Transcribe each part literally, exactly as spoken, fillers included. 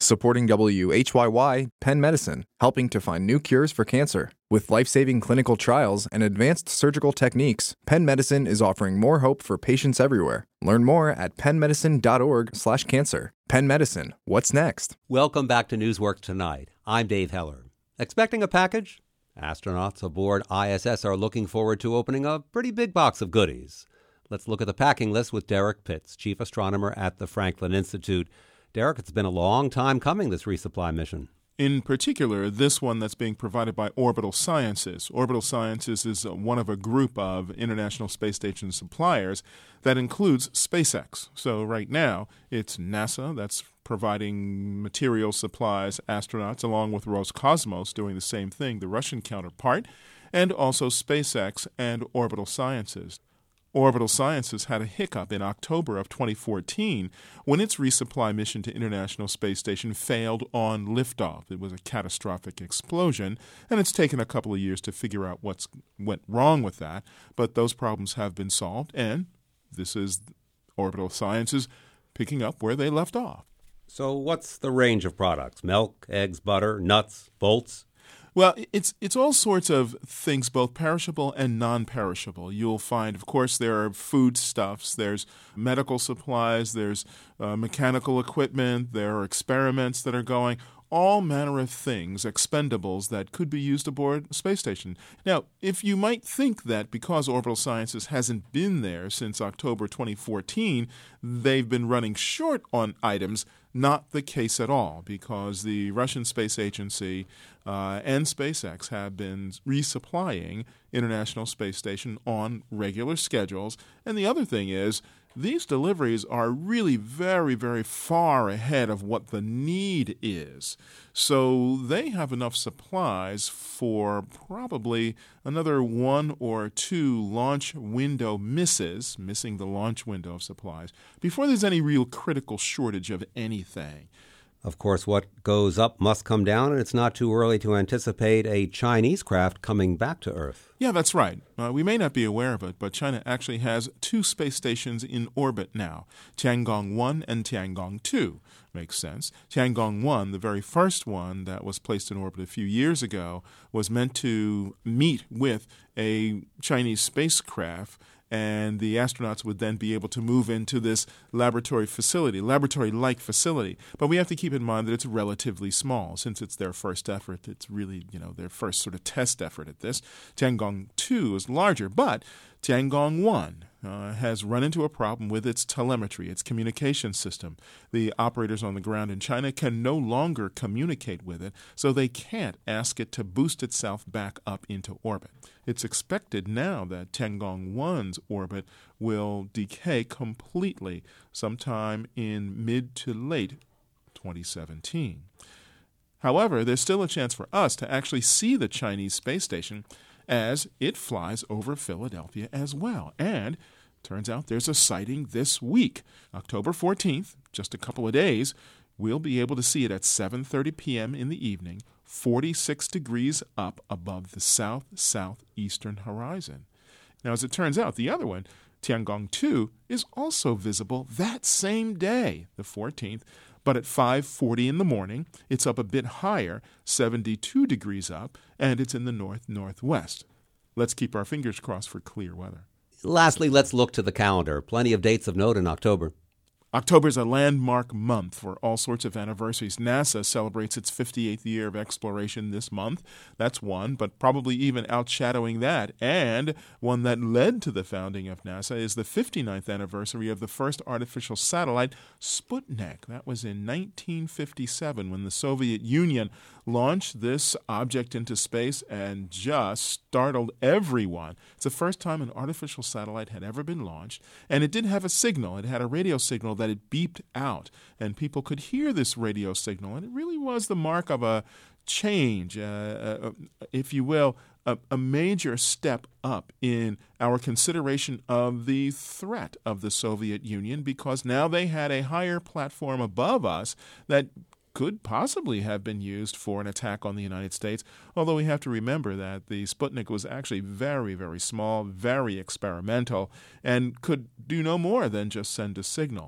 Supporting W H Y Y, Penn Medicine, helping to find new cures for cancer. With life-saving clinical trials and advanced surgical techniques, Penn Medicine is offering more hope for patients everywhere. Learn more at penn medicine dot org slash cancer. Penn Medicine, what's next? Welcome back to Newswork Tonight. I'm Dave Heller. Expecting a package? Astronauts aboard I S S are looking forward to opening a pretty big box of goodies. Let's look at the packing list with Derek Pitts, chief astronomer at the Franklin Institute. Derek, it's been a long time coming, this resupply mission. In particular, this one that's being provided by Orbital Sciences. Orbital Sciences is one of a group of International Space Station suppliers that includes SpaceX. So right now, it's NASA that's providing material supplies, astronauts, along with Roscosmos doing the same thing, the Russian counterpart, and also SpaceX and Orbital Sciences. Orbital Sciences had a hiccup in October of twenty fourteen when its resupply mission to International Space Station failed on liftoff. It was a catastrophic explosion, and it's taken a couple of years to figure out what's went wrong with that. But those problems have been solved, and this is Orbital Sciences picking up where they left off. So what's the range of products? Milk, eggs, butter, nuts, bolts? Well, it's it's all sorts of things, both perishable and non-perishable. You'll find, of course, there are foodstuffs, there's medical supplies, there's uh, mechanical equipment, there are experiments that are going, all manner of things, expendables that could be used aboard a space station. Now, if you might think that because Orbital Sciences hasn't been there since October twenty fourteen, they've been running short on items, not the case at all, because the Russian Space Agency uh, and SpaceX have been resupplying International Space Station on regular schedules. And the other thing is, these deliveries are really very, very far ahead of what the need is. So they have enough supplies for probably another one or two launch window misses, missing the launch window of supplies, before there's any real critical shortage of anything. Of course, what goes up must come down, and it's not too early to anticipate a Chinese craft coming back to Earth. Yeah, that's right. Uh, we may not be aware of it, but China actually has two space stations in orbit now, Tiangong one and Tiangong two. Makes sense. Tiangong one, the very first one that was placed in orbit a few years ago, was meant to meet with a Chinese spacecraft, and the astronauts would then be able to move into this laboratory facility, laboratory-like facility. But we have to keep in mind that it's relatively small. Since it's their first effort, it's really, you know, their first sort of test effort at this. Tiangong two is larger, but Tiangong one uh, has run into a problem with its telemetry, its communication system. The operators on the ground in China can no longer communicate with it, so they can't ask it to boost itself back up into orbit. It's expected now that Tiangong one's orbit will decay completely sometime in mid to late twenty seventeen. However, there's still a chance for us to actually see the Chinese space station as it flies over Philadelphia as well. And turns out there's a sighting this week. October fourteenth, just a couple of days, we'll be able to see it at seven thirty p.m. in the evening, forty-six degrees up above the south-southeastern horizon. Now, as it turns out, the other one, Tiangong two, is also visible that same day, the fourteenth, but at five forty in the morning. It's up a bit higher, seventy-two degrees up, and it's in the north-northwest. Let's keep our fingers crossed for clear weather. Lastly, let's look to the calendar. Plenty of dates of note in October. October is a landmark month for all sorts of anniversaries. NASA celebrates its fifty-eighth year of exploration this month. That's one, but probably even outshadowing that, and one that led to the founding of NASA, is the fifty-ninth anniversary of the first artificial satellite, Sputnik. That was in nineteen fifty-seven when the Soviet Union launched this object into space and just startled everyone. It's the first time an artificial satellite had ever been launched, and it didn't have a signal. It had a radio signal that it beeped out, and people could hear this radio signal, and it really was the mark of a change, uh, uh, if you will, a, a major step up in our consideration of the threat of the Soviet Union, because now they had a higher platform above us that could possibly have been used for an attack on the United States, although we have to remember that the Sputnik was actually very, very small, very experimental, and could do no more than just send a signal.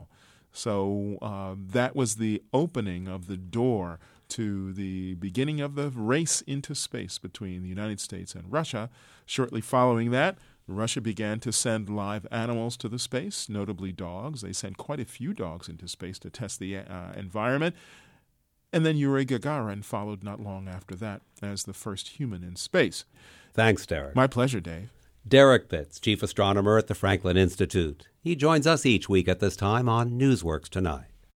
So uh, that was the opening of the door to the beginning of the race into space between the United States and Russia. Shortly following that, Russia began to send live animals to the space, notably dogs. They sent quite a few dogs into space to test the uh, environment. And then Yuri Gagarin followed not long after that as the first human in space. Thanks, Derek. My pleasure, Dave. Derek Pitts, chief astronomer at the Franklin Institute. He joins us each week at this time on Newsworks Tonight.